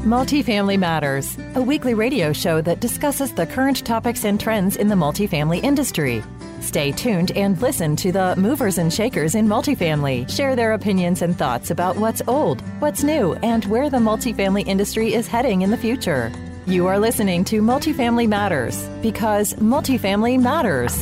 Multifamily Matters, a weekly radio show that discusses the current topics and trends in the multifamily industry. Stay tuned and listen to the movers and shakers in multifamily share their opinions and thoughts about what's old, what's new, and where the multifamily industry is heading in the future. You are listening to Multifamily Matters because multifamily matters.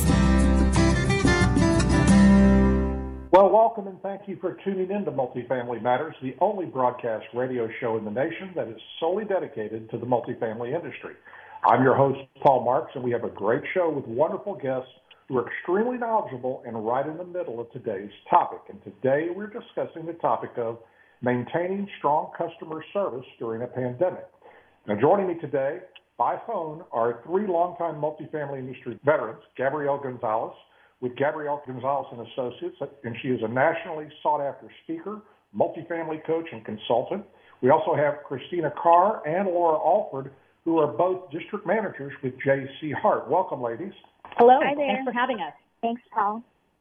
Well, welcome and thank you for tuning in to Multifamily Matters, the only broadcast radio show in the nation that is solely dedicated to the multifamily industry. I'm your host, Paul Marks, and we have a great show with wonderful guests who are extremely knowledgeable and right in the middle of today's topic. And today we're discussing the topic of maintaining strong customer service during a pandemic. Now, joining me today by phone are three longtime multifamily industry veterans, Gabrielle Gonzalez, with Gabrielle Gonzalez and Associates, and she is a nationally sought-after speaker, multifamily coach, and consultant. We also have Christina Carr and Laura Alford, who are both district managers with J.C. Hart. Welcome, ladies. Hello. Hi there. Thanks for having us. Thanks, Paul.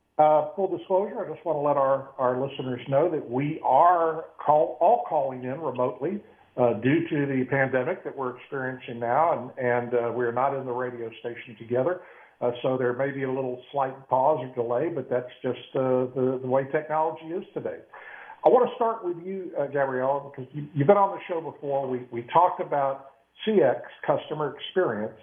Full disclosure, I just want to let our listeners know that we are all calling in remotely due to the pandemic that we're experiencing now, and we're not in the radio station together. So there may be a little slight pause or delay, but that's just the way technology is today. I want to start with you, Gabrielle, because you've been on the show before. We talked about CX, customer experience,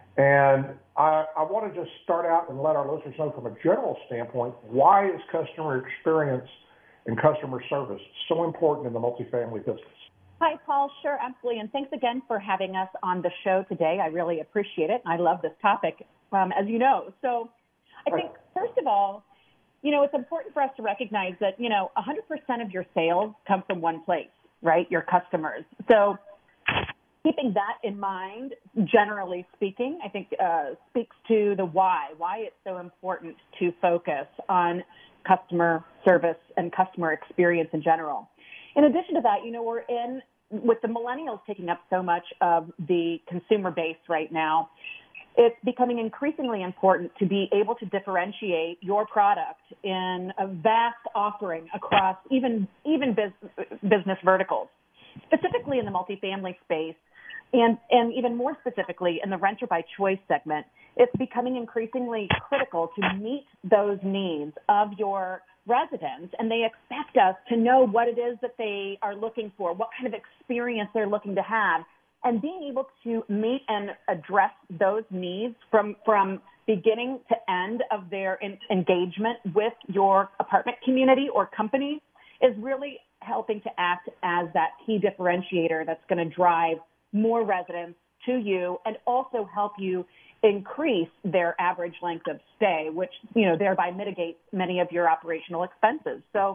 and I want to just start out and let our listeners know from a general standpoint, why is customer experience and customer service so important in the multifamily business? Hi, Paul. Sure, absolutely. And thanks again for having us on the show today. I really appreciate it. I love this topic, as you know. So I think, first of all, it's important for us to recognize that, 100% of your sales come from one place, right? Your customers. So keeping that in mind, generally speaking, I think speaks to the why it's so important to focus on customer service and customer experience in general. In addition to that, we're with the millennials taking up so much of the consumer base right now, it's becoming increasingly important to be able to differentiate your product in a vast offering across even business verticals, specifically in the multifamily space, and even more specifically in the renter by choice segment. It's becoming increasingly critical to meet those needs of your residents, and they expect us to know what it is that they are looking for, what kind of experience they're looking to have, and being able to meet and address those needs from beginning to end of their engagement with your apartment community or company is really helping to act as that key differentiator that's going to drive more residents to you and also help you increase their average length of stay, which, thereby mitigates many of your operational expenses. So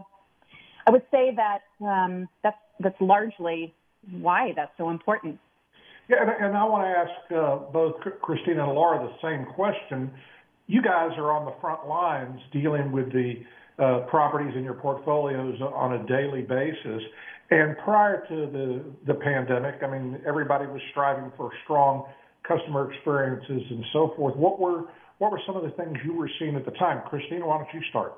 I would say that that's largely why that's so important. Yeah, and I want to ask both Christina and Laura the same question. You guys are on the front lines dealing with the properties in your portfolios on a daily basis. And prior to the pandemic, everybody was striving for strong customer experiences and so forth. What were some of the things you were seeing at the time? Christina, why don't you start?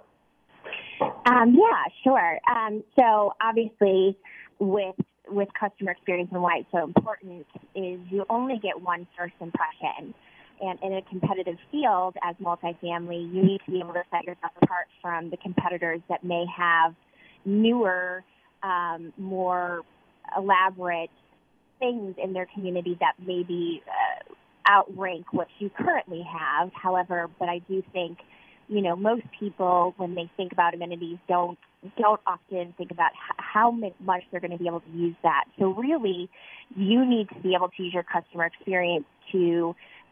Yeah, sure. So obviously with customer experience and why it's so important is you only get one first impression. And in a competitive field as multifamily, you need to be able to set yourself apart from the competitors that may have newer, more elaborate things in their community that maybe outrank what you currently have. However, but I do think, most people, when they think about amenities, don't often think about how much they're going to be able to use that. So really, you need to be able to use your customer experience to,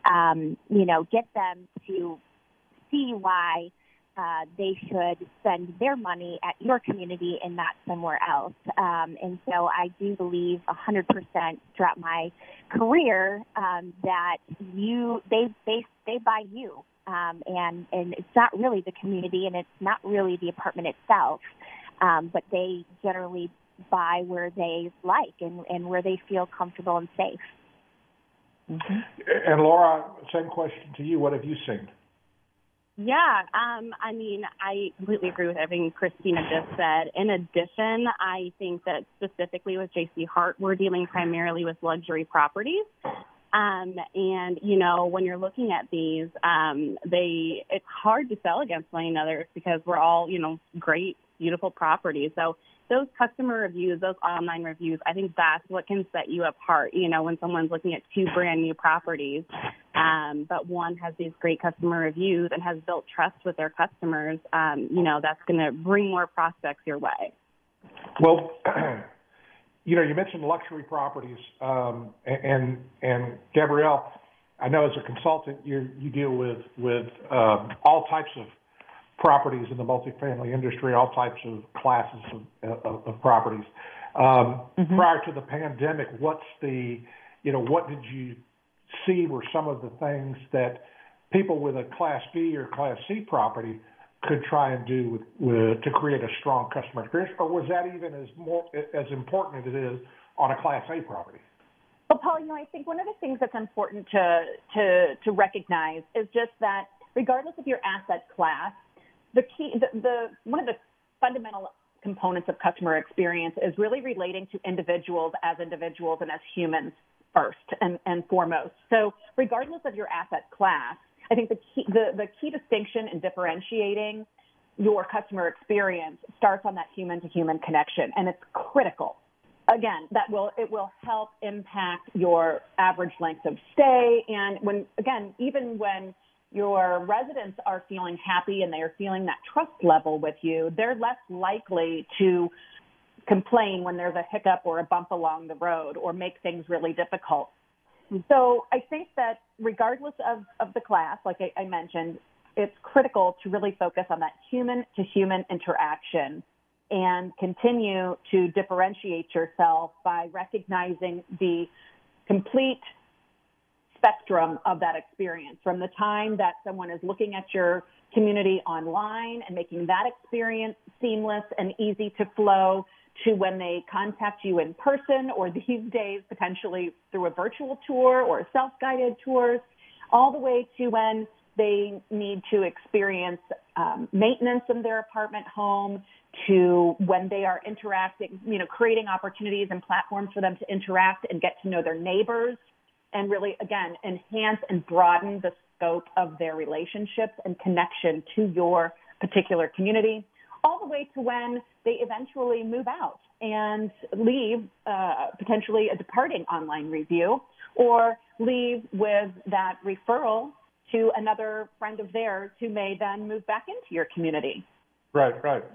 get them to see why they should spend their money at your community and not somewhere else. And so I do believe 100% throughout my career that they buy you. And it's not really the community and it's not really the apartment itself, but they generally buy where they like and where they feel comfortable and safe. Mm-hmm. And Laura, same question to you. What have you seen? Yeah, I mean, I completely agree with everything Christina just said. In addition, I think that specifically with J.C. Hart, we're dealing primarily with luxury properties. And, you know, when you're looking at these, it's hard to sell against one another because we're all, you know, great, beautiful properties. So those customer reviews, those online reviews, I think that's what can set you apart, you know, when someone's looking at two brand new properties, but one has these great customer reviews and has built trust with their customers, you know, that's going to bring more prospects your way. Well, you know, you mentioned luxury properties, and Gabrielle, I know as a consultant you deal with all types of properties in the multifamily industry, all types of classes of properties. Prior to the pandemic, what did you see were some of the things that people with a Class B or Class C property could try and do to create a strong customer experience, or was that even as important as it is on a Class A property? Well, Paul, you know, I think one of the things that's important to recognize is just that regardless of your asset class, one of the fundamental components of customer experience is really relating to individuals and as humans first and foremost. So regardless of your asset class, I think the key distinction in differentiating your customer experience starts on that human-to-human connection, and it's critical. Again, it will help impact your average length of stay, and even when your residents are feeling happy and they are feeling that trust level with you, they're less likely to complain when there's a hiccup or a bump along the road or make things really difficult. So I think that regardless of the class, like I mentioned, it's critical to really focus on that human-to-human interaction and continue to differentiate yourself by recognizing the complete spectrum of that experience, from the time that someone is looking at your community online and making that experience seamless and easy to flow, to when they contact you in person, or these days potentially through a virtual tour or self-guided tours, all the way to when they need to experience maintenance in their apartment home, to when they are interacting, you know, creating opportunities and platforms for them to interact and get to know their neighbors and really, again, enhance and broaden the scope of their relationships and connection to your particular community, all the way to when they eventually move out and leave potentially a departing online review, or leave with that referral to another friend of theirs who may then move back into your community. Right.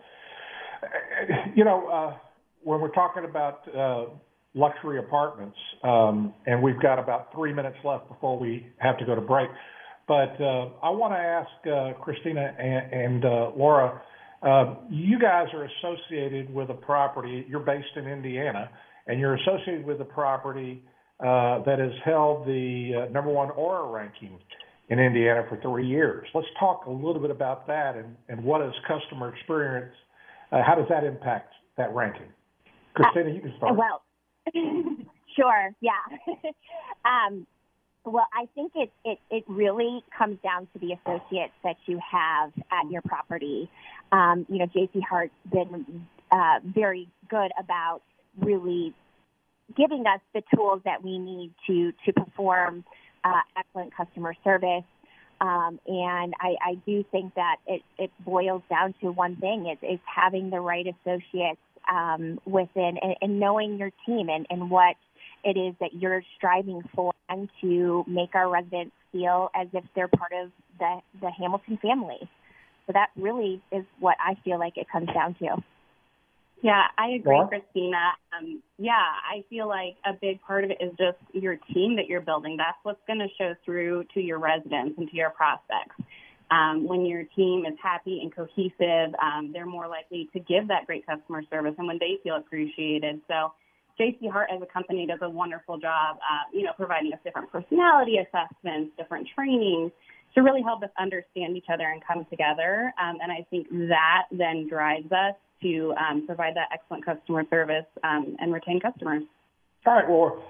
You know, when we're talking about luxury apartments, and we've got about 3 minutes left before we have to go to break, but I want to ask Christina and Laura, you guys are associated with a property, you're based in Indiana, and you're associated with a property that has held the number one Aura ranking in Indiana for 3 years. Let's talk a little bit about that and what is customer experience, how does that impact that ranking? Christina, you can start. Well, sure, yeah. Well, I think it really comes down to the associates that you have at your property. You know, J.C. Hart's been very good about really giving us the tools that we need to perform excellent customer service. And I do think that it boils down to one thing, is having the right associates within and knowing your team and what it is that you're striving for, and to make our residents feel as if they're part of the Hamilton family. So that really is what I feel like it comes down to. Yeah, I agree, Christina. I feel like a big part of it is just your team that you're building. That's what's going to show through to your residents and to your prospects. When your team is happy and cohesive, they're more likely to give that great customer service and when they feel appreciated. So J.C. Hart as a company does a wonderful job, providing us different personality assessments, different trainings to really help us understand each other and come together. And I think that then drives us to provide that excellent customer service and retain customers. All right. Well,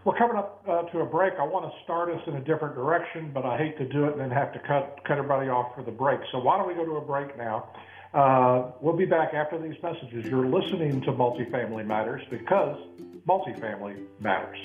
We're coming up to a break. I want to start us in a different direction, but I hate to do it and then have to cut everybody off for the break. So why don't we go to a break now? We'll be back after these messages. You're listening to Multifamily Matters because multifamily matters.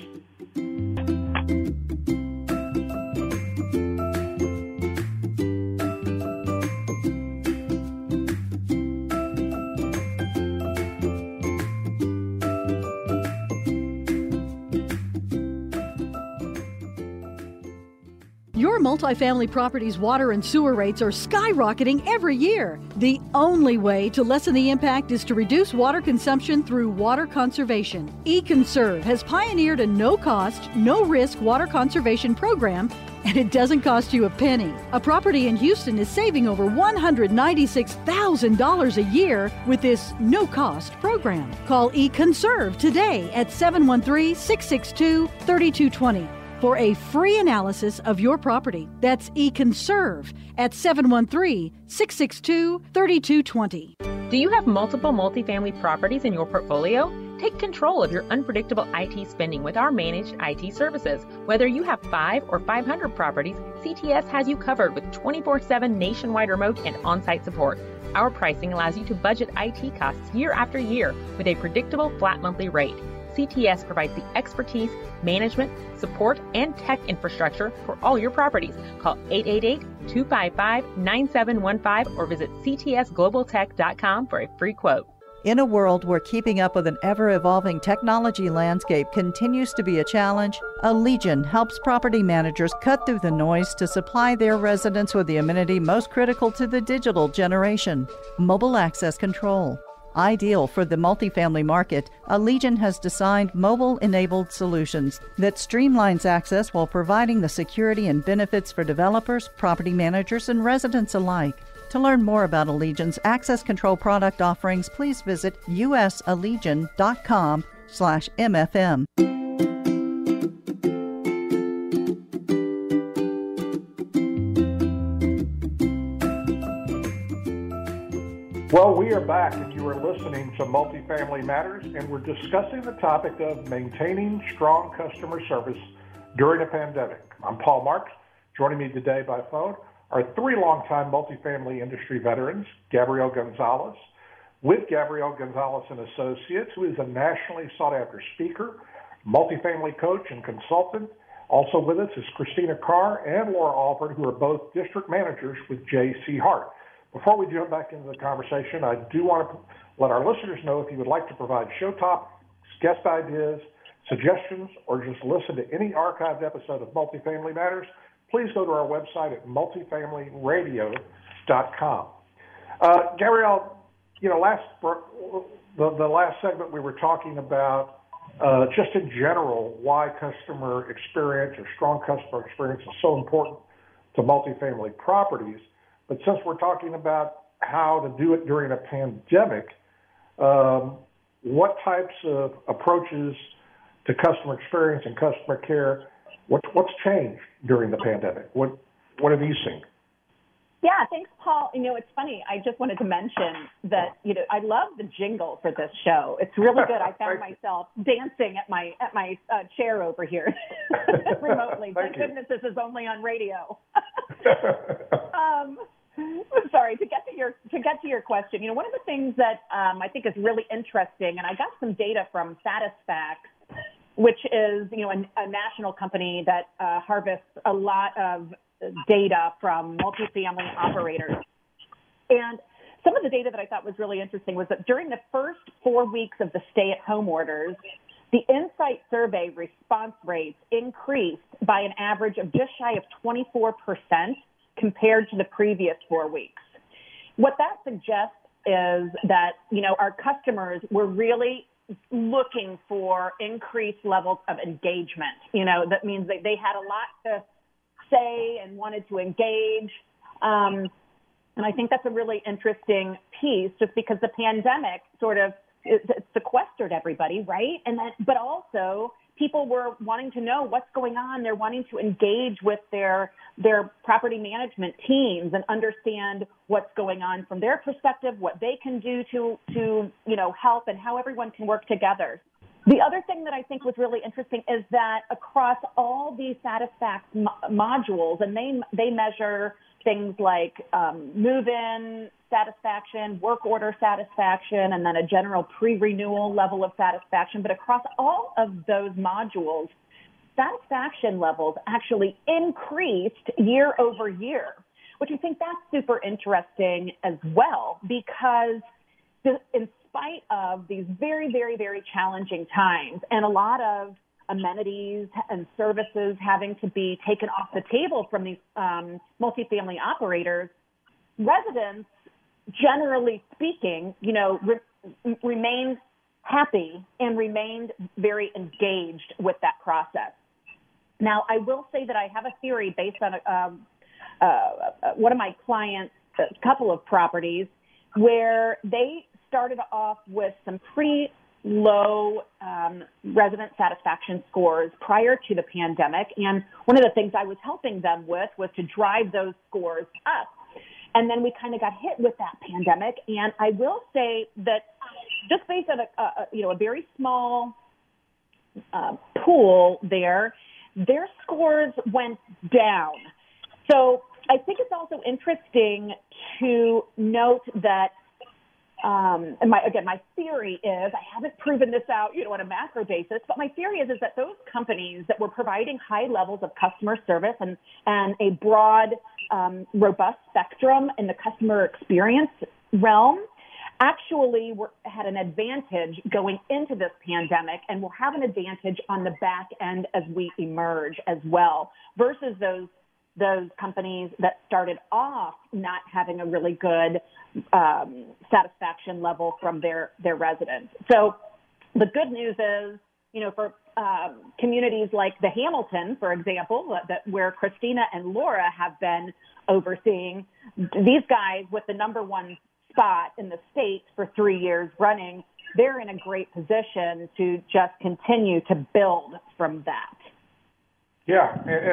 Your multifamily property's water and sewer rates are skyrocketing every year. The only way to lessen the impact is to reduce water consumption through water conservation. eConserve has pioneered a no-cost, no-risk water conservation program, and it doesn't cost you a penny. A property in Houston is saving over $196,000 a year with this no-cost program. Call eConserve today at 713-662-3220. for a free analysis of your property. That's eConserve at 713-662-3220. Do you have multiple multifamily properties in your portfolio? Take control of your unpredictable IT spending with our managed IT services. Whether you have 5 or 500 properties, CTS has you covered with 24/7 nationwide remote and on-site support. Our pricing allows you to budget IT costs year after year with a predictable flat monthly rate. CTS provides the expertise, management, support, and tech infrastructure for all your properties. Call 888-255-9715 or visit ctsglobaltech.com for a free quote. In a world where keeping up with an ever-evolving technology landscape continues to be a challenge, Allegion helps property managers cut through the noise to supply their residents with the amenity most critical to the digital generation: mobile access control. Ideal for the multifamily market, Allegion has designed mobile-enabled solutions that streamlines access while providing the security and benefits for developers, property managers, and residents alike. To learn more about Allegion's access control product offerings, please visit usallegion.com/MFM. Well, we are back, and you are listening to Multifamily Matters, and we're discussing the topic of maintaining strong customer service during a pandemic. I'm Paul Marks. Joining me today by phone are 3 longtime multifamily industry veterans, Gabrielle Gonzalez, with Gabrielle Gonzalez and Associates, who is a nationally sought-after speaker, multifamily coach, and consultant. Also with us is Christina Carr and Laura Alford, who are both district managers with J.C. Hart. Before we jump back into the conversation, I do want to let our listeners know if you would like to provide show topics, guest ideas, suggestions, or just listen to any archived episode of Multifamily Matters, please go to our website at multifamilyradio.com. Gabrielle, the last segment we were talking about just in general why customer experience or strong customer experience is so important to multifamily properties. But since we're talking about how to do it during a pandemic, what types of approaches to customer experience and customer care, what's changed during the pandemic? What have you seen? Yeah, thanks, Paul. It's funny. I just wanted to mention that, I love the jingle for this show. It's really good. I found myself dancing at my chair over here remotely. Thank goodness this is only on radio. Sorry, to get to your question, one of the things that I think is really interesting, and I got some data from Satisfax, which is, a national company that harvests a lot of data from multifamily operators. And some of the data that I thought was really interesting was that during the first 4 weeks of the stay-at-home orders, the Insight survey response rates increased by an average of just shy of 24% compared to the previous 4 weeks. What that suggests is that, our customers were really looking for increased levels of engagement. That means that they had a lot to say and wanted to engage. And I think that's a really interesting piece just because the pandemic sort of sequestered everybody, right? But also people were wanting to know what's going on. They're wanting to engage with their property management teams and understand what's going on from their perspective, what they can do to help, and how everyone can work together. The other thing that I think was really interesting is that across all these satisfaction modules, and they measure things like move-in satisfaction, work order satisfaction, and then a general pre-renewal level of satisfaction. But across all of those modules, satisfaction levels actually increased year over year, which I think that's super interesting as well, because in spite of these very, very, very challenging times and a lot of amenities and services having to be taken off the table from these multifamily operators, residents, generally speaking, remained happy and remained very engaged with that process. Now, I will say that I have a theory based on one of my clients' a couple of properties where they started off with some pretty low resident satisfaction scores prior to the pandemic. And one of the things I was helping them with was to drive those scores up. And then we kind of got hit with that pandemic. And I will say that just based on a very small pool there, their scores went down. So I think it's also interesting to note that, and my theory is, I haven't proven this out, on a macro basis, but my theory is that those companies that were providing high levels of customer service and a broad, robust spectrum in the customer experience realm actually had an advantage going into this pandemic and will have an advantage on the back end as we emerge as well, versus those companies that started off not having a really good satisfaction level from their residents. So the good news is, for communities like the Hamilton, for example, where Christina and Laura have been overseeing, these guys with the number one spot in the state for 3 years running, they're in a great position to just continue to build from that. Yeah,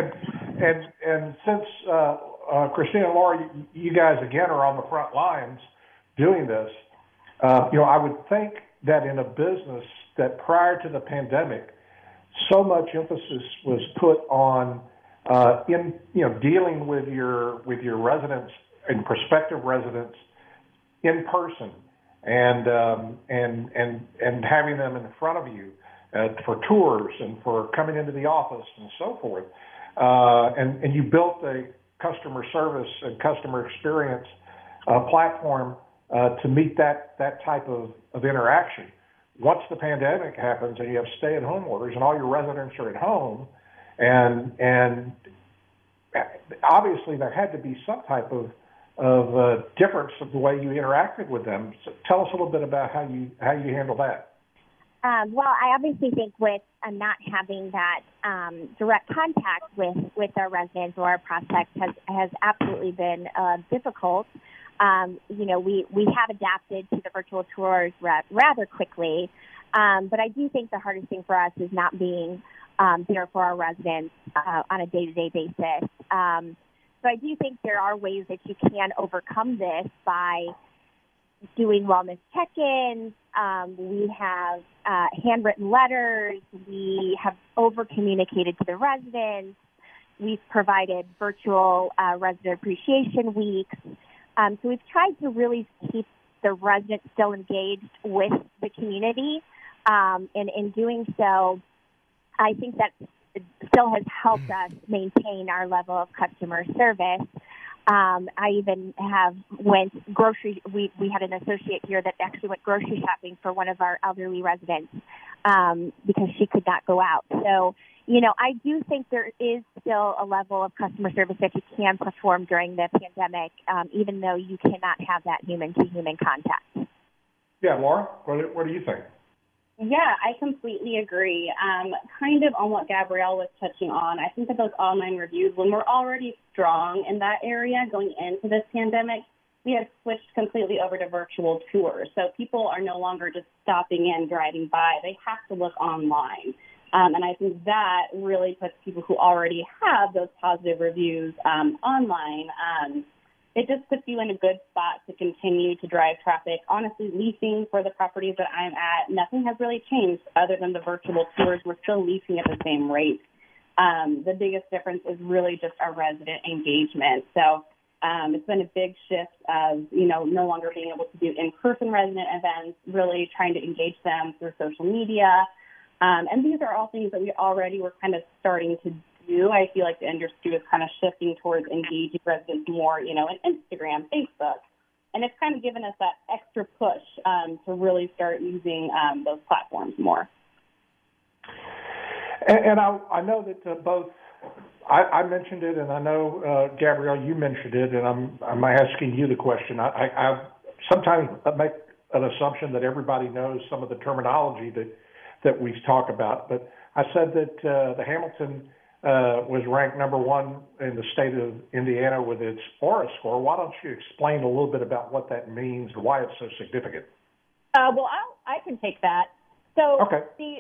and since Christina and Laura, you guys again are on the front lines doing this, I would think that in a business that prior to the pandemic, so much emphasis was put on dealing with your residents and prospective residents in person and having them in front of you for tours and for coming into the office and so forth. And you built a customer service and customer experience platform to meet that type of interaction. Once the pandemic happens and you have stay-at-home orders and all your residents are at home, and obviously there had to be some type of difference of the way you interacted with them. So tell us a little bit about how you handle that. Well, I obviously think with not having that direct contact with our residents or our prospects has absolutely been difficult. We have adapted to the virtual tours rather quickly, but I do think the hardest thing for us is not being there for our residents on a day-to-day basis. So I do think there are ways that you can overcome this by doing wellness check-ins. We have handwritten letters. We have over-communicated to the residents. We've provided virtual resident appreciation weeks. So we've tried to really keep the residents still engaged with the community. And in doing so, I think that still has helped us maintain our level of customer service. I even went grocery. We had an associate here that actually went grocery shopping for one of our elderly residents because she could not go out. So, I do think there is still a level of customer service that you can perform during the pandemic, even though you cannot have that human-to-human contact. Yeah, Laura, what do you think? Yeah, I completely agree. Kind of on what Gabrielle was touching on, I think that those online reviews, when we're already strong in that area going into this pandemic, we have switched completely over to virtual tours. So people are no longer just stopping in, driving by. They have to look online. And I think that really puts people who already have those positive reviews online it just puts you in a good spot to continue to drive traffic. Honestly, leasing for the properties that I'm at, nothing has really changed other than the virtual tours. We're still leasing at the same rate. The biggest difference is really just our resident engagement. So it's been a big shift of, no longer being able to do in-person resident events, really trying to engage them through social media. And these are all things that we already were kind of starting to do. I feel like the industry is kind of shifting towards engaging residents more, in Instagram, Facebook. And it's kind of given us that extra push to really start using those platforms more. And I know that both I mentioned it, and I know, Gabrielle, you mentioned it, and I'm asking you the question. I sometimes make an assumption that everybody knows some of the terminology that we talk about, but I said that the Hamilton was ranked number one in the state of Indiana with its Aura score. Why don't you explain a little bit about what that means and why it's so significant? Well, I can take that. So okay.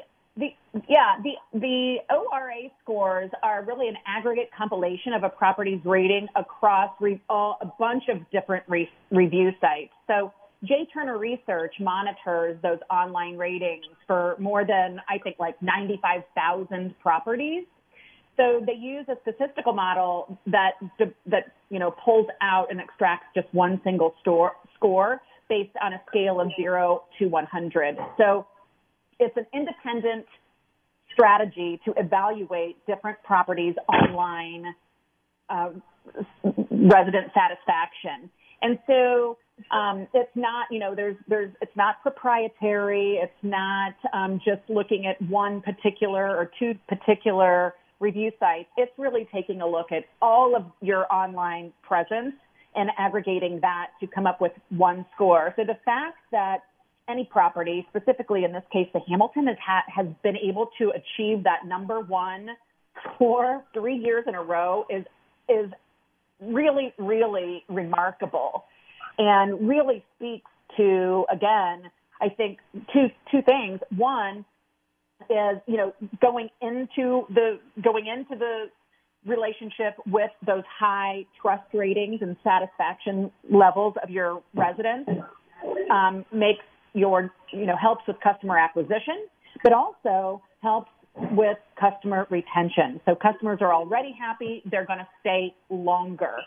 The ORA scores are really an aggregate compilation of a property's rating across a bunch of different review sites. So J. Turner Research monitors those online ratings for more than, I think, like 95,000 properties. So they use a statistical model that pulls out and extracts just one single score based on a scale of 0 to 100. So it's an independent strategy to evaluate different properties' online resident satisfaction. And so it's not, it's not proprietary. It's not just looking at one particular or two particular review sites. It's really taking a look at all of your online presence and aggregating that to come up with one score. So the fact that any property, specifically in this case the Hamilton, has been able to achieve that number one score 3 years in a row is really, really remarkable, and really speaks to, again, I think two things. One is, going into the relationship with those high trust ratings and satisfaction levels of your residents makes helps with customer acquisition, but also helps with customer retention. So customers are already happy; they're going to stay longer.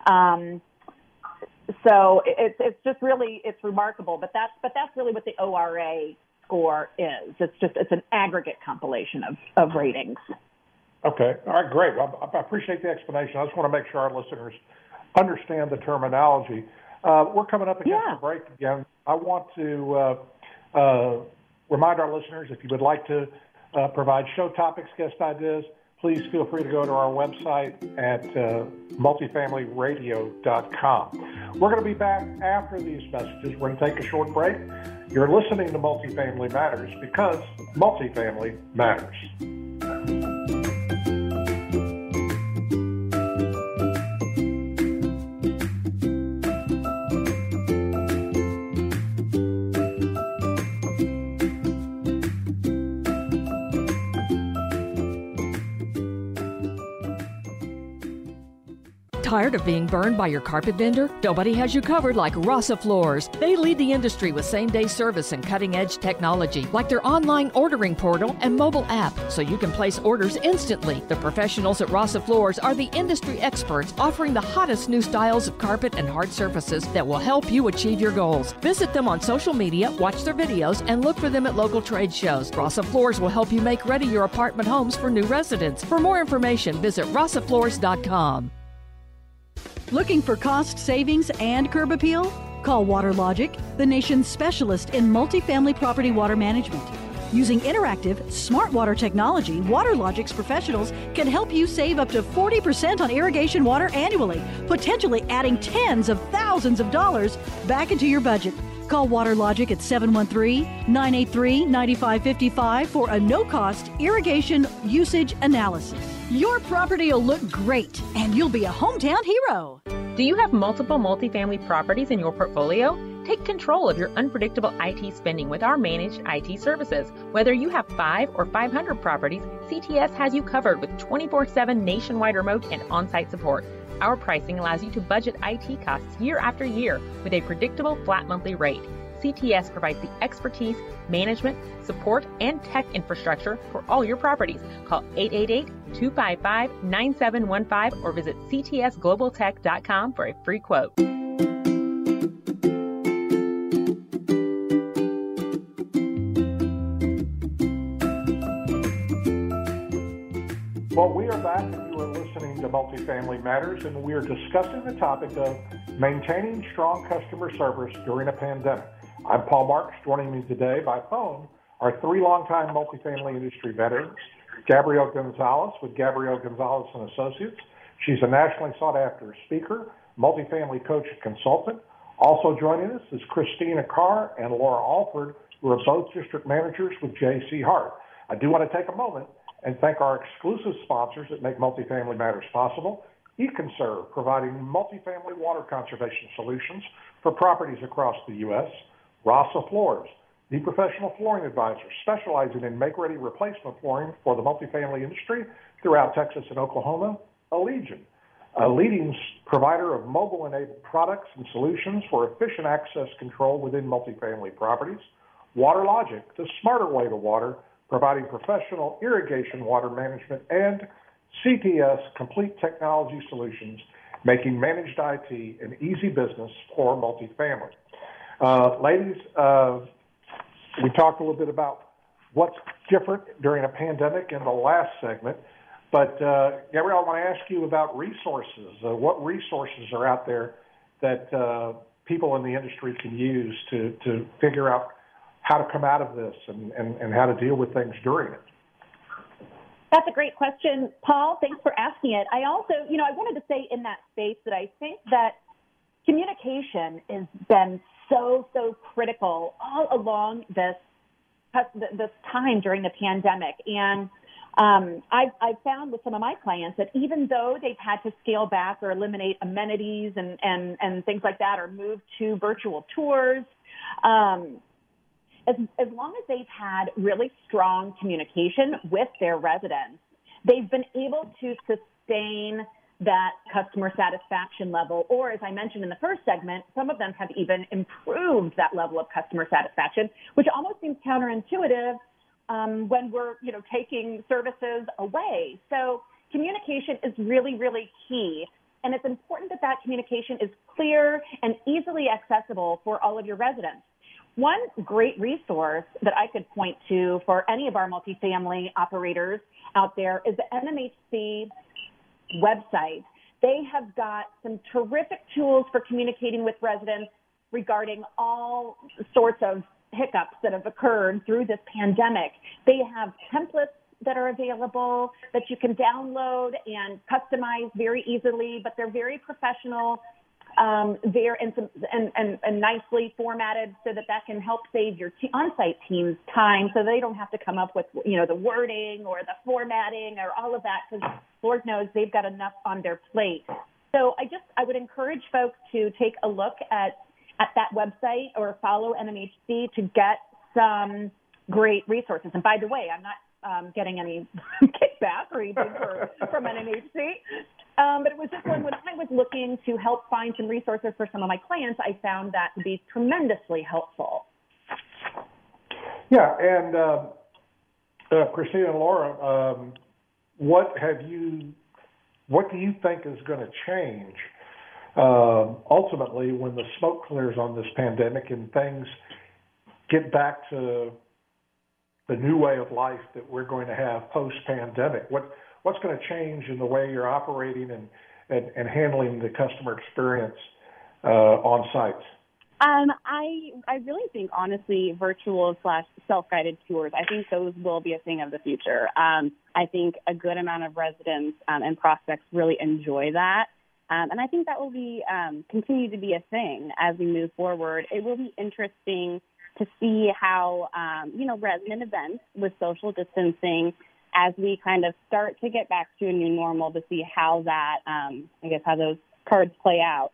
So it's just really, it's remarkable. But that's really what the ORA score is. It's an aggregate compilation of ratings. Okay. All right. Great. Well, I appreciate the explanation. I just want to make sure our listeners understand the terminology. We're coming up against the break again. I want to remind our listeners, if you would like to provide show topics, guest ideas, please feel free to go to our website at multifamilyradio.com. We're going to be back after these messages. We're going to take a short break. You're listening to Multifamily Matters because multifamily matters. Tired of being burned by your carpet vendor? Nobody has you covered like Rasa Floors. They lead the industry with same-day service and cutting-edge technology, like their online ordering portal and mobile app, so you can place orders instantly. The professionals at Rasa Floors are the industry experts offering the hottest new styles of carpet and hard surfaces that will help you achieve your goals. Visit them on social media, watch their videos, and look for them at local trade shows. Rasa Floors will help you make ready your apartment homes for new residents. For more information, visit rasafloors.com. Looking for cost savings and curb appeal? Call WaterLogic, the nation's specialist in multifamily property water management. Using interactive, smart water technology, WaterLogic's professionals can help you save up to 40% on irrigation water annually, potentially adding tens of thousands of dollars back into your budget. Call WaterLogic at 713-983-9555 for a no-cost irrigation usage analysis. Your property will look great, and you'll be a hometown hero. Do you have multiple multifamily properties in your portfolio? Take control of your unpredictable IT spending with our managed IT services. Whether you have 5 or 500 properties, CTS has you covered with 24/7 nationwide remote and on-site support. Our pricing allows you to budget IT costs year after year with a predictable flat monthly rate. CTS provides the expertise, management, support, and tech infrastructure for all your properties. Call 888-255-9715 or visit ctsglobaltech.com for a free quote. Well, we are back and you are listening to Multifamily Matters, and we are discussing the topic of maintaining strong customer service during a pandemic. I'm Paul Marks. Joining me today by phone are three longtime multifamily industry veterans. Gabrielle Gonzalez with Gabrielle Gonzalez and Associates. She's a nationally sought-after speaker, multifamily coach and consultant. Also joining us is Christina Carr and Laura Alford, who are both district managers with J.C. Hart. I do want to take a moment and thank our exclusive sponsors that make Multifamily Matters possible. eConserve, providing multifamily water conservation solutions for properties across the U.S. Rasa Floors, the professional flooring advisor specializing in make-ready replacement flooring for the multifamily industry throughout Texas and Oklahoma. Allegion, a leading provider of mobile-enabled products and solutions for efficient access control within multifamily properties. WaterLogic, the smarter way to water, providing professional irrigation water management, and CTS, Complete Technology Solutions, making managed IT an easy business for multifamily. Ladies, we talked a little bit about what's different during a pandemic in the last segment, but Gabrielle, I want to ask you about resources. What resources are out there that people in the industry can use to figure out how to come out of this and how to deal with things during it? That's a great question, Paul. Thanks for asking it. I also, I wanted to say in that space that I think that communication has been so critical all along this time during the pandemic. And I've found with some of my clients that even though they've had to scale back or eliminate amenities and things like that or move to virtual tours, as long as they've had really strong communication with their residents, they've been able to sustain that customer satisfaction level, or as I mentioned in the first segment, some of them have even improved that level of customer satisfaction, which almost seems counterintuitive when we're, taking services away. So communication is really, really key. And it's important that communication is clear and easily accessible for all of your residents. One great resource that I could point to for any of our multifamily operators out there is the NMHC website. They have got some terrific tools for communicating with residents regarding all sorts of hiccups that have occurred through this pandemic. They have templates that are available that you can download and customize very easily, but they're very professional. There and nicely formatted so that can help save your on-site team's time, so they don't have to come up with the wording or the formatting or all of that, because Lord knows they've got enough on their plate. So I would encourage folks to take a look at that website or follow NMHC to get some great resources. And by the way, I'm not getting any kickback or anything from NMHC. But it was just when I was looking to help find some resources for some of my clients, I found that to be tremendously helpful. Yeah, and Christina and Laura, what do you think is going to change ultimately when the smoke clears on this pandemic and things get back to the new way of life that we're going to have post-pandemic? What's going to change in the way you're operating and handling the customer experience on sites? I really think, honestly, virtual / self-guided tours, I think those will be a thing of the future. I think a good amount of residents and prospects really enjoy that. And I think that will be continue to be a thing as we move forward. It will be interesting to see how, resident events with social distancing, as we kind of start to get back to a new normal, to see how that, how those cards play out,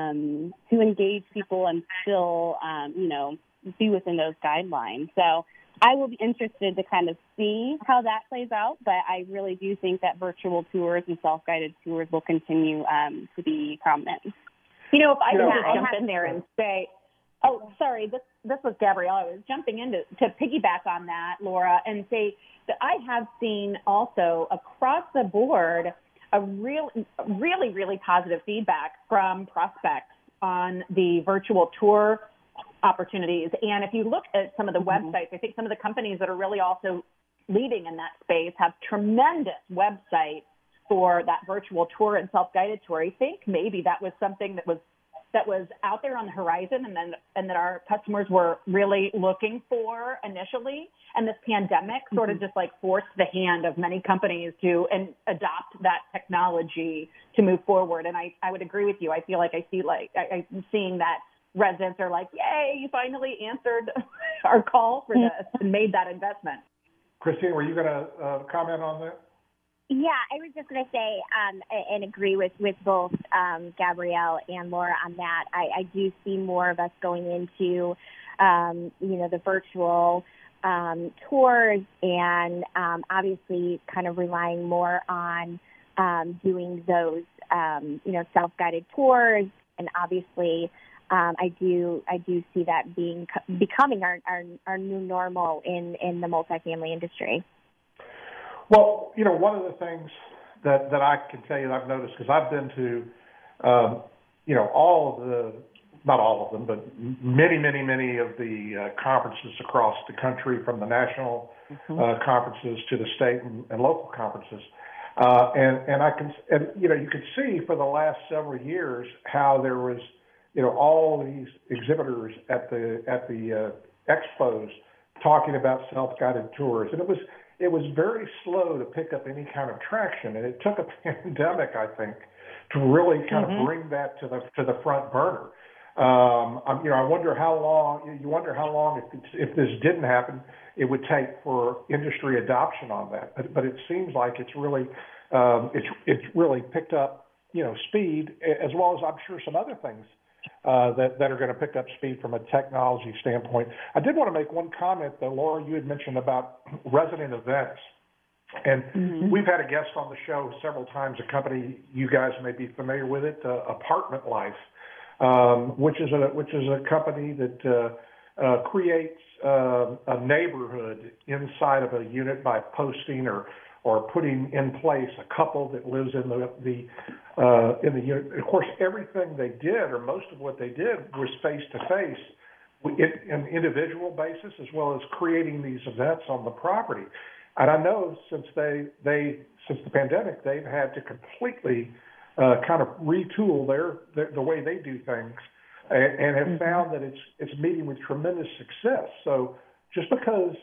to engage people and still, be within those guidelines. So I will be interested to kind of see how that plays out, but I really do think that virtual tours and self-guided tours will continue to be prominent. You know, if I could just jump in there and say, oh, sorry, this was Gabrielle. I was jumping in to piggyback on that, Laura, and say that I have seen also across the board a really positive feedback from prospects on the virtual tour opportunities. And if you look at some of the websites, I think some of the companies that are really also leading in that space have tremendous websites for that virtual tour and self-guided tour. I think maybe that was something that was out there on the horizon and that our customers were really looking for initially. And this pandemic sort of just like forced the hand of many companies to adopt that technology to move forward. And I would agree with you. I feel like I'm seeing that residents are like, yay, you finally answered our call for this and made that investment. Christine, were you going to comment on that? Yeah, I was just going to say and agree with both Gabrielle and Laura on that. I do see more of us going into, the virtual tours and obviously kind of relying more on doing those, self-guided tours. And obviously, I do see that becoming our new normal in the multifamily industry. Well, one of the things that I can tell you that I've noticed, because I've been to, not all of them, but many of the conferences across the country, from the national conferences to the state and local conferences. You could see for the last several years how there was, all these exhibitors at the expos talking about self-guided tours. And it was very slow to pick up any kind of traction, and it took a pandemic, I think, to really kind of bring that to the front burner. I wonder how long. You wonder how long, if this didn't happen, it would take for industry adoption on that. But it seems like it's really picked up, speed, as well as I'm sure some other things that are going to pick up speed from a technology standpoint. I did want to make one comment, though, Laura. You had mentioned about resident events. And we've had a guest on the show several times, a company you guys may be familiar with it, Apartment Life, which is a company that creates a neighborhood inside of a unit by posting or putting in place a couple that lives in the unit. Of course, everything they did, or most of what they did, was face-to-face, on an individual basis, as well as creating these events on the property. And I know since the pandemic, they've had to completely kind of retool the way they do things, and have found that it's meeting with tremendous success. So just because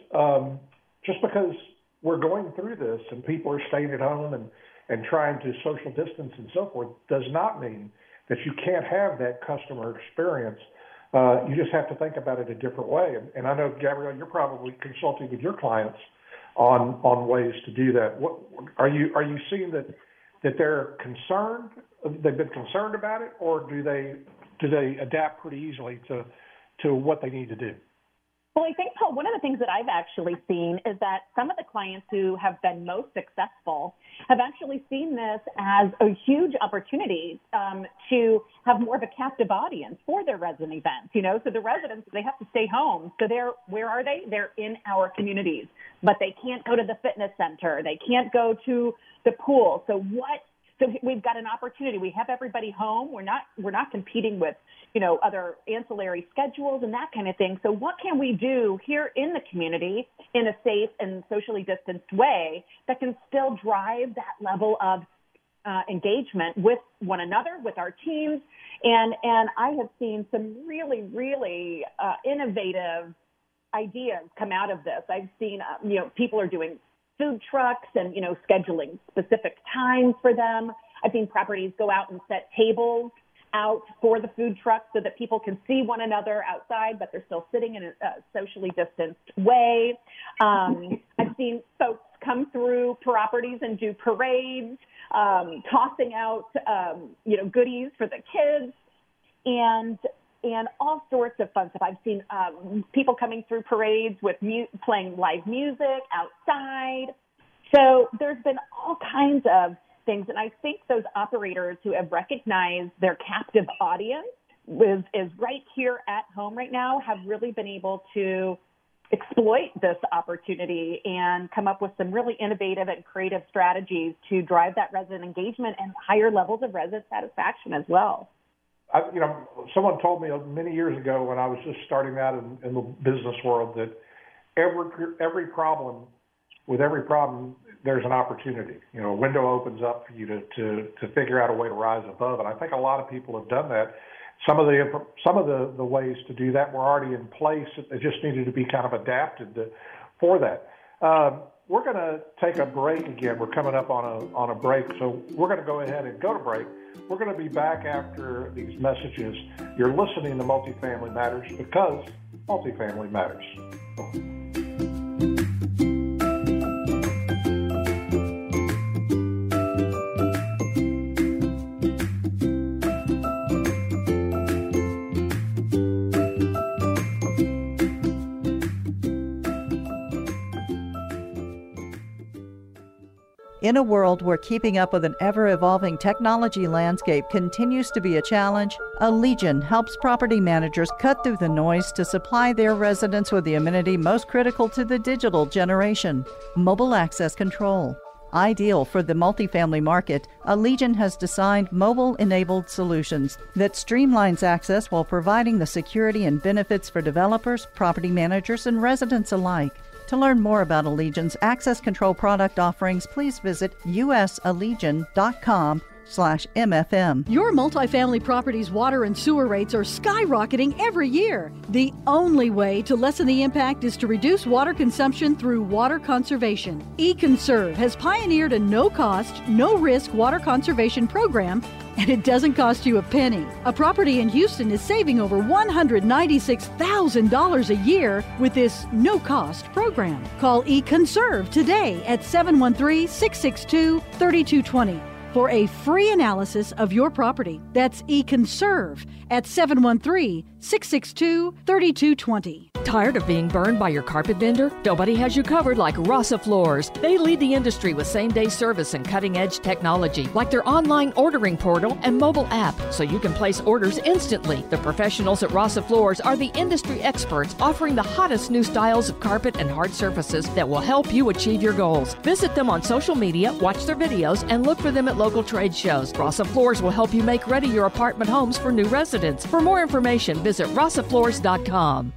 we're going through this and people are staying at home and trying to social distance and so forth, does not mean that you can't have that customer experience. You just have to think about it a different way. And I know, Gabrielle, you're probably consulting with your clients on ways to do that. What are you seeing that they're concerned? They've been concerned about it, or do they adapt pretty easily to what they need to do? Well, I think, Paul, one of the things that I've actually seen is that some of the clients who have been most successful have actually seen this as a huge opportunity to have more of a captive audience for their resident events. So the residents, they have to stay home. So where are they? They're in our communities, but they can't go to the fitness center. They can't go to the pool. So we've got an opportunity. We have everybody home. We're not competing with, other ancillary schedules and that kind of thing. So what can we do here in the community in a safe and socially distanced way that can still drive that level of engagement with one another, with our teams? And I have seen some really, really innovative ideas come out of this. I've seen, people are doing food trucks and, scheduling specific times for them. I've seen properties go out and set tables out for the food trucks so that people can see one another outside, but they're still sitting in a socially distanced way. I've seen folks come through properties and do parades, tossing out, goodies for the kids. And and all sorts of fun stuff. I've seen people coming through parades with playing live music outside. So there's been all kinds of things, and I think those operators who have recognized their captive audience is right here at home right now have really been able to exploit this opportunity and come up with some really innovative and creative strategies to drive that resident engagement and higher levels of resident satisfaction as well. Someone told me many years ago when I was just starting out in the business world that every problem, there's an opportunity. A window opens up for you to figure out a way to rise above. And I think a lot of people have done that. Some of the ways to do that were already in place. They just needed to be kind of adapted for that. We're going to take a break again. We're coming up on a break, so we're going to go ahead and go to break. We're going to be back after these messages. You're listening to Multifamily Matters because multifamily matters. In a world where keeping up with an ever-evolving technology landscape continues to be a challenge, Allegion helps property managers cut through the noise to supply their residents with the amenity most critical to the digital generation, mobile access control. Ideal for the multifamily market, Allegion has designed mobile-enabled solutions that streamlines access while providing the security and benefits for developers, property managers, and residents alike. To learn more about Allegion's access control product offerings, please visit usallegion.com/MFM. Your multifamily property's water and sewer rates are skyrocketing every year. The only way to lessen the impact is to reduce water consumption through water conservation. eConserve has pioneered a no-cost, no-risk water conservation program, and it doesn't cost you a penny. A property in Houston is saving over $196,000 a year with this no-cost program. Call eConserve today at 713-662-3220 for a free analysis of your property. That's eConserve at 713-662-3220. Tired of being burned by your carpet vendor? Nobody has you covered like Rasa Floors. They lead the industry with same-day service and cutting-edge technology, like their online ordering portal and mobile app, so you can place orders instantly. The professionals at Rasa Floors are the industry experts offering the hottest new styles of carpet and hard surfaces that will help you achieve your goals. Visit them on social media, watch their videos, and look for them at local trade shows. Rasa Floors will help you make ready your apartment homes for new residents. For more information, visit rasafloors.com.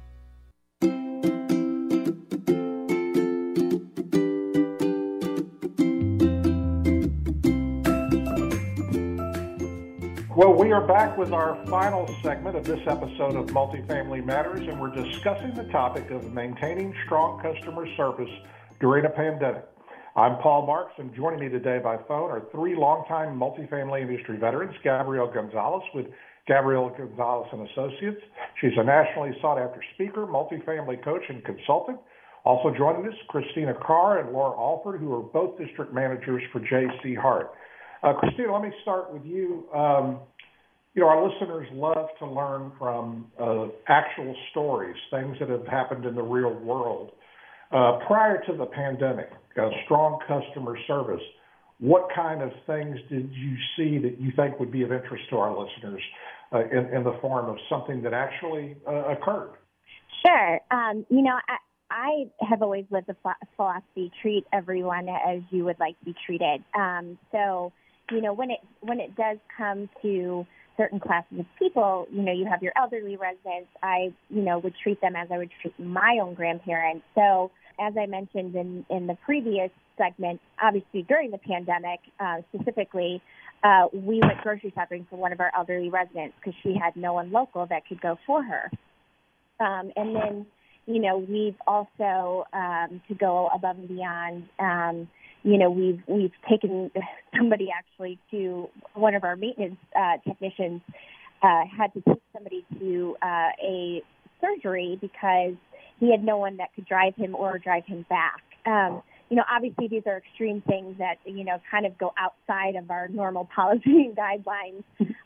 Well, we are back with our final segment of this episode of Multifamily Matters, and we're discussing the topic of maintaining strong customer service during a pandemic. I'm Paul Marks, and joining me today by phone are three longtime multifamily industry veterans, Gabrielle Gonzalez with Gabrielle Gonzalez & Associates. She's a nationally sought-after speaker, multifamily coach, and consultant. Also joining us, Christina Carr and Laura Alford, who are both district managers for J.C. Hart. Christina, let me start with you. Our listeners love to learn from actual stories, things that have happened in the real world. Prior to the pandemic, strong customer service, what kind of things did you see that you think would be of interest to our listeners in the form of something that actually occurred? Sure. I have always lived the philosophy, treat everyone as you would like to be treated. So, when it does come to certain classes of people, you have your elderly residents. I, would treat them as I would treat my own grandparents. So as I mentioned in the previous segment, obviously during the pandemic, specifically, we went grocery shopping for one of our elderly residents because she had no one local that could go for her. And then, we've also, to go above and beyond, we've taken somebody actually to one of our maintenance technicians had to take somebody to a surgery because he had no one that could drive him or drive him back. Obviously these are extreme things that, kind of go outside of our normal policy and guidelines.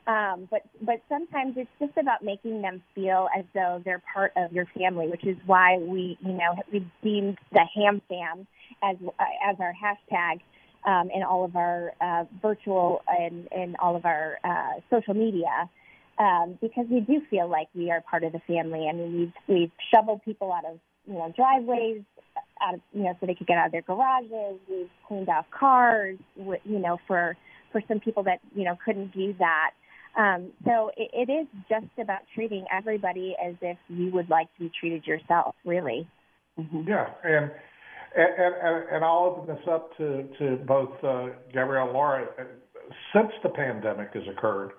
But sometimes it's just about making them feel as though they're part of your family, which is why we've deemed the Ham Fam as our hashtag in all of our virtual and all of our social media, because we do feel like we are part of the family. I mean, we've shoveled people out of driveways, so they could get out of their garages. We've cleaned off cars, for some people that couldn't do that. So it is just about treating everybody as if you would like to be treated yourself, really. Mm-hmm. Yeah, and I'll open this up to both Gabrielle and Laura. Since the pandemic has occurred,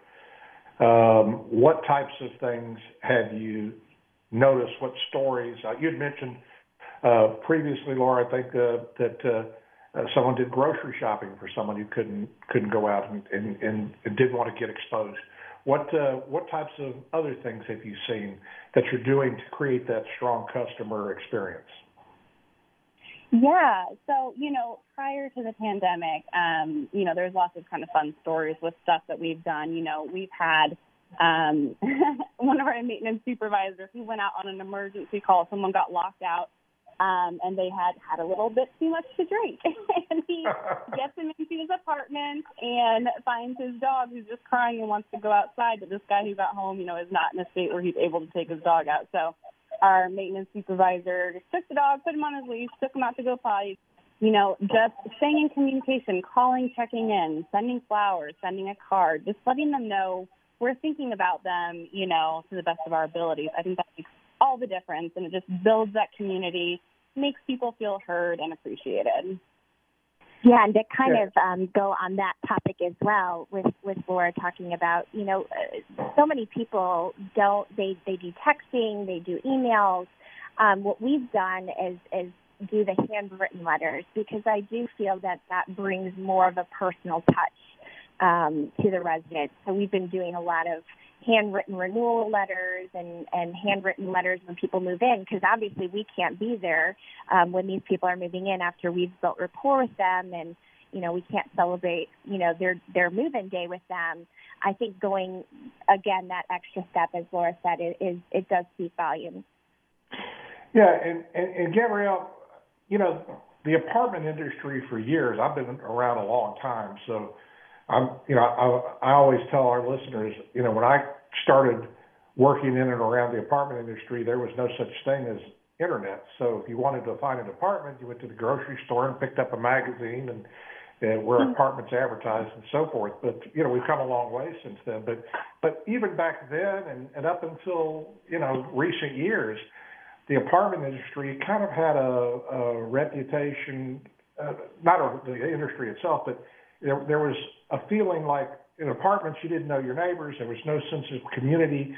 what types of things have you noticed? What stories? You'd mentioned previously, Laura, I think that someone did grocery shopping for someone who couldn't go out and didn't want to get exposed. What types of other things have you seen that you're doing to create that strong customer experience? Yeah, so prior to the pandemic, there's lots of kind of fun stories with stuff that we've done. We've had one of our maintenance supervisors who went out on an emergency call. Someone got locked out. And they had a little bit too much to drink. And he gets him into his apartment and finds his dog who's just crying and wants to go outside. But this guy who got home, is not in a state where he's able to take his dog out. So our maintenance supervisor just took the dog, put him on his leash, took him out to go potty. Just staying in communication, calling, checking in, sending flowers, sending a card, just letting them know we're thinking about them, to the best of our abilities. I think that makes all the difference, and it just builds that community, makes people feel heard and appreciated. Yeah, and to kind of go on that topic as well, with Laura talking about, so many people they do texting, they do emails. What we've done is do the handwritten letters, because I do feel that brings more of a personal touch to the residents. So we've been doing a lot of handwritten renewal letters and handwritten letters when people move in, because obviously we can't be there when these people are moving in after we've built rapport with them, and we can't celebrate their move-in day with them. I think going again that extra step, as Laura said, it does speak volumes. Yeah, and Gabrielle, the apartment industry for years, I've been around a long time, so I always tell our listeners, when I started working in and around the apartment industry, there was no such thing as internet. So if you wanted to find an apartment, you went to the grocery store and picked up a magazine and where apartments advertised and so forth. But we've come a long way since then. But even back then and up until recent years, the apartment industry kind of had a reputation, not the industry itself, but there was a feeling like in apartments you didn't know your neighbors. There was no sense of community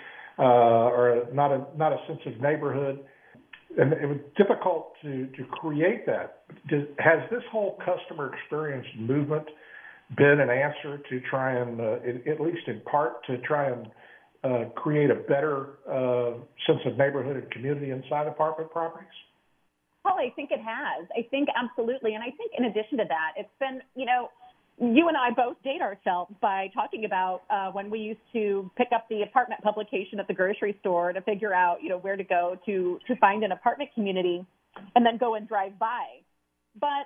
or not a sense of neighborhood, and it was difficult to create that. Has this whole customer experience movement been an answer to try and, at least in part, to try and create a better sense of neighborhood and community inside apartment properties? Well, I think it has. I think absolutely. And I think in addition to that, it's been, you and I both date ourselves by talking about when we used to pick up the apartment publication at the grocery store to figure out, where to go to find an apartment community and then go and drive by. But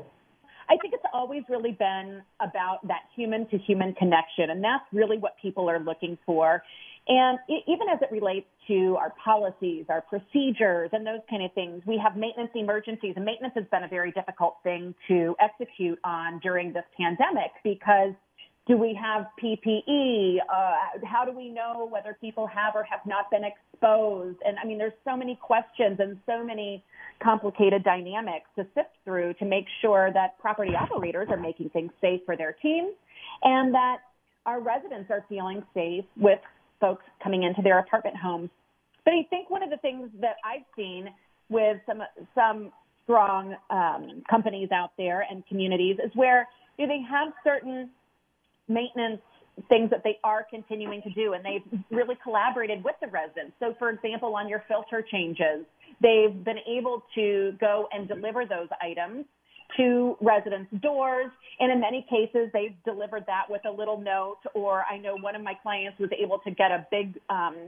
I think it's always really been about that human-to-human connection, and that's really what people are looking for. And even as it relates to our policies, our procedures, and those kind of things, we have maintenance emergencies, and maintenance has been a very difficult thing to execute on during this pandemic, because do we have PPE? How do we know whether people have or have not been exposed? And I mean, there's so many questions and so many complicated dynamics to sift through to make sure that property operators are making things safe for their teams and that our residents are feeling safe with folks coming into their apartment homes. But I think one of the things that I've seen with some strong companies out there and communities is where they have certain maintenance things that they are continuing to do, and they've really collaborated with the residents. So, for example, on your filter changes, they've been able to go and deliver those items to residents' doors. And in many cases, they've delivered that with a little note, or I know one of my clients was able to get a big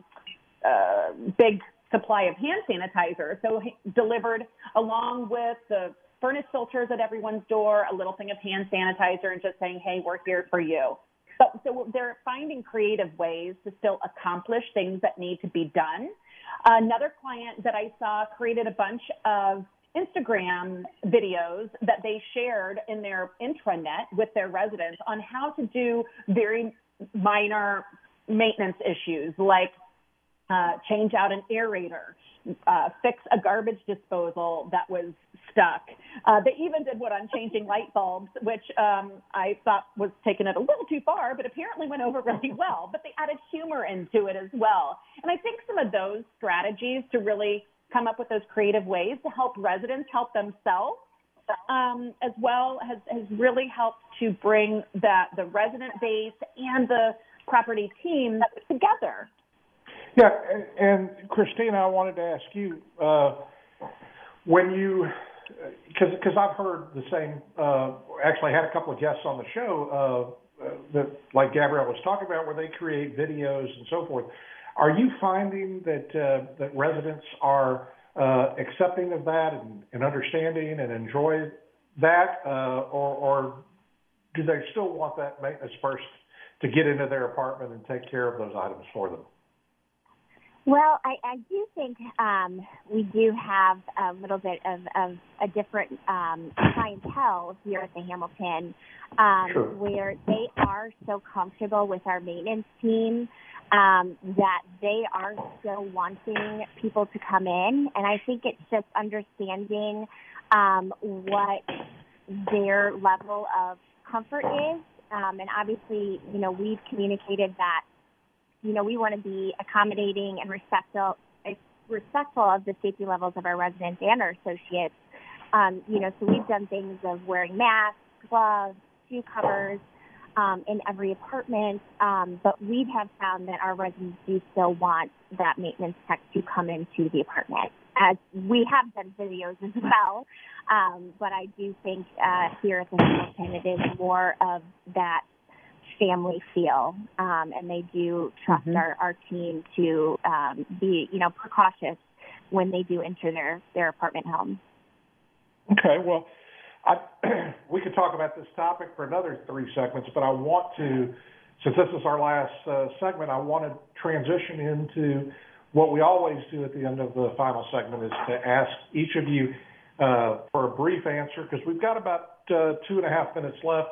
supply of hand sanitizer. So he delivered along with the furnace filters at everyone's door, a little thing of hand sanitizer, and just saying, hey, we're here for you. So they're finding creative ways to still accomplish things that need to be done. Another client that I saw created a bunch of Instagram videos that they shared in their intranet with their residents on how to do very minor maintenance issues like change out an aerator, fix a garbage disposal that was stuck. They even did one on changing light bulbs, which I thought was taking it a little too far, but apparently went over really well. But they added humor into it as well. And I think some of those strategies to really come up with those creative ways to help residents help themselves as well has really helped to bring the resident base and the property team together. Yeah, and Christina, I wanted to ask you, when you, because I've heard the same, actually I had a couple of guests on the show that, like Gabrielle was talking about, where they create videos and so forth. Are you finding that residents are accepting of that and understanding and enjoy that, or do they still want that maintenance first to get into their apartment and take care of those items for them? Well, I do think we do have a little bit of a different clientele here at the Hamilton, sure, where they are so comfortable with our maintenance team that they are still wanting people to come in. And I think it's just understanding what their level of comfort is. And obviously, we've communicated that, we want to be accommodating and respectful of the safety levels of our residents and our associates. So we've done things of wearing masks, gloves, shoe covers in every apartment. But we have found that our residents do still want that maintenance tech to come into the apartment. As we have done videos as well. But I do think here at the Hamilton, it is more of that family feel, and they do trust our team to be, precautious when they do enter their apartment home. Okay, well, we could talk about this topic for another 3 segments, but I want to, since this is our last segment, I want to transition into what we always do at the end of the final segment, is to ask each of you for a brief answer, because we've got about 2.5 minutes left.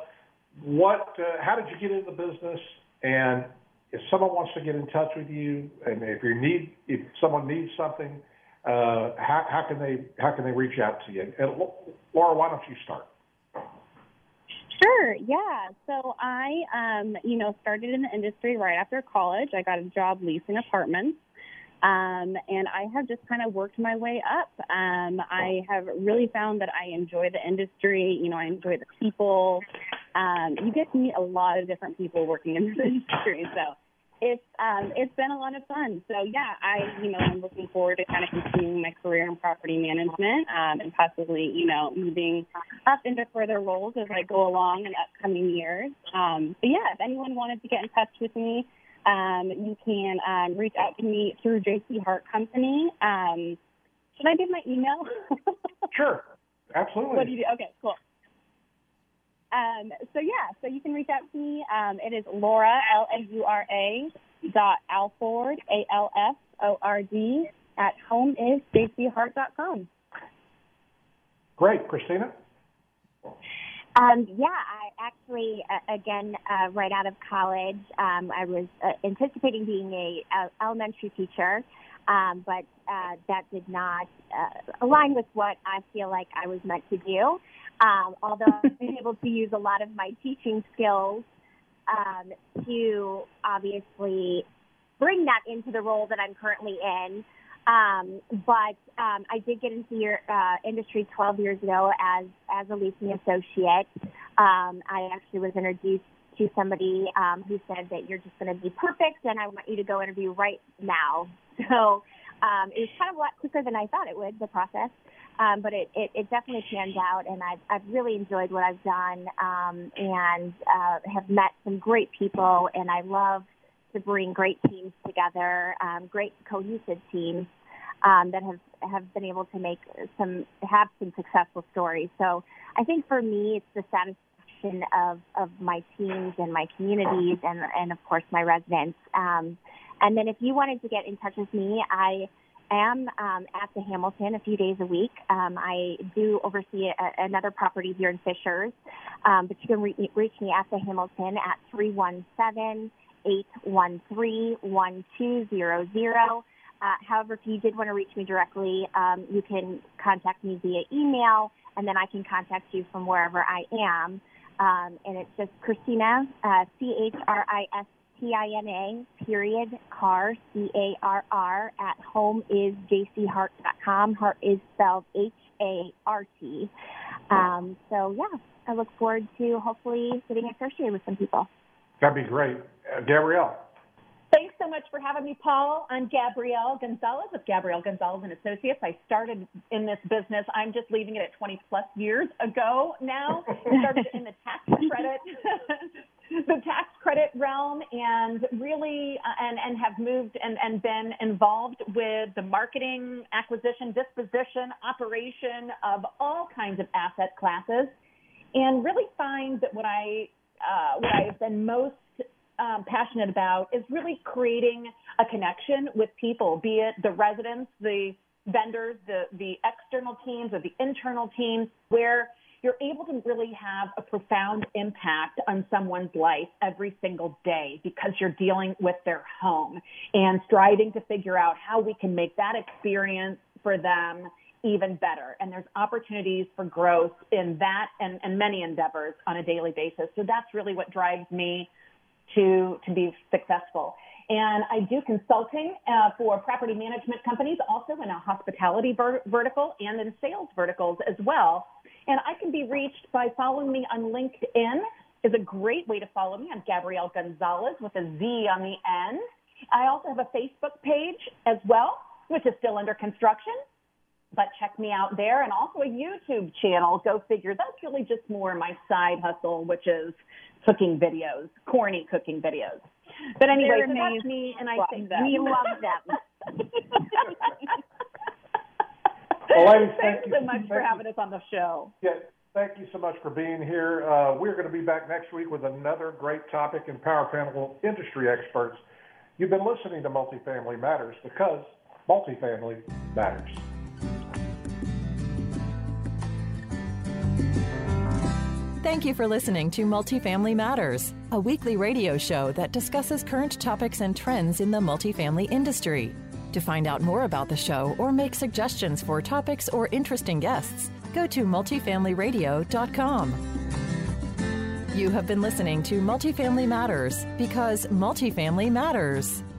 How did you get into the business? And if someone wants to get in touch with you, and if someone needs something, how can they reach out to you? And Laura, why don't you start? Sure. Yeah. So I, started in the industry right after college. I got a job leasing apartments. And I have just kind of worked my way up. I have really found that I enjoy the industry. I enjoy the people. You get to meet a lot of different people working in this industry. So it's been a lot of fun. So yeah, I'm looking forward to kind of continuing my career in property management, and possibly, moving up into further roles as I go along in upcoming years. But yeah, if anyone wanted to get in touch with me, you can reach out to me through JC Hart Company. Should I give my email? Sure, absolutely. What do you do? Okay, cool. So you can reach out to me. It is Laura, LAURA.Alford, ALFORD, at homeisjchart.com. Great. Christina? I actually, again, right out of college, I was anticipating being a elementary teacher, but that did not align with what I feel like I was meant to do. Although I've been able to use a lot of my teaching skills to obviously bring that into the role that I'm currently in. But I did get into your industry 12 years ago as a leasing associate. I actually was introduced to somebody who said that you're just going to be perfect, and I want you to go interview right now. So It was kind of a lot quicker than I thought it would, the process. But it definitely panned out, and I've really enjoyed what I've done, and have met some great people, and I love to bring great teams together, great cohesive teams that have been able to have some successful stories. So I think for me, it's the satisfaction of my teams and my communities, and of course my residents. And then if you wanted to get in touch with me, I am at the Hamilton a few days a week. I do oversee another property here in Fishers, but you can reach me at the Hamilton at 317-813-1200. However, if you did want to reach me directly, you can contact me via email, and then I can contact you from wherever I am. And it's just Christina, CHRISTINA, _Carr, CARR, at homeisjchart.com. Hart is spelled HART. So, yeah, I look forward to hopefully getting associated with some people. That'd be great. Gabrielle. Thanks so much for having me, Paul. I'm Gabrielle Gonzalez of Gabrielle Gonzalez and Associates. I started in this business. I'm just leaving it at 20-plus years ago now. I started in the tax credit realm, and really and have moved and been involved with the marketing, acquisition, disposition, operation of all kinds of asset classes, and really find that what I've been most passionate about is really creating a connection with people, be it the residents, the vendors, the external teams, or the internal teams, where you're able to really have a profound impact on someone's life every single day because you're dealing with their home and striving to figure out how we can make that experience for them even better. And there's opportunities for growth in that and many endeavors on a daily basis. So that's really what drives me to be successful. And I do consulting for property management companies, also in a hospitality vertical and in sales verticals as well. And I can be reached by following me on LinkedIn. Is a great way to follow me. I'm Gabrielle Gonzalez with a Z on the end. I also have a Facebook page as well, which is still under construction, but check me out there. And also a YouTube channel. Go figure. That's really just more my side hustle, which is cooking videos, corny cooking videos. But anyway, so that's me, and I think that we love them. Well, ladies, thanks so much for having us on the show. Yeah, thank you so much for being here. We're going to be back next week with another great topic and power panel industry experts. You've been listening to Multifamily Matters because multifamily matters. Thank you for listening to Multifamily Matters, a weekly radio show that discusses current topics and trends in the multifamily industry. To find out more about the show or make suggestions for topics or interesting guests, go to multifamilyradio.com. You have been listening to Multifamily Matters because multifamily matters.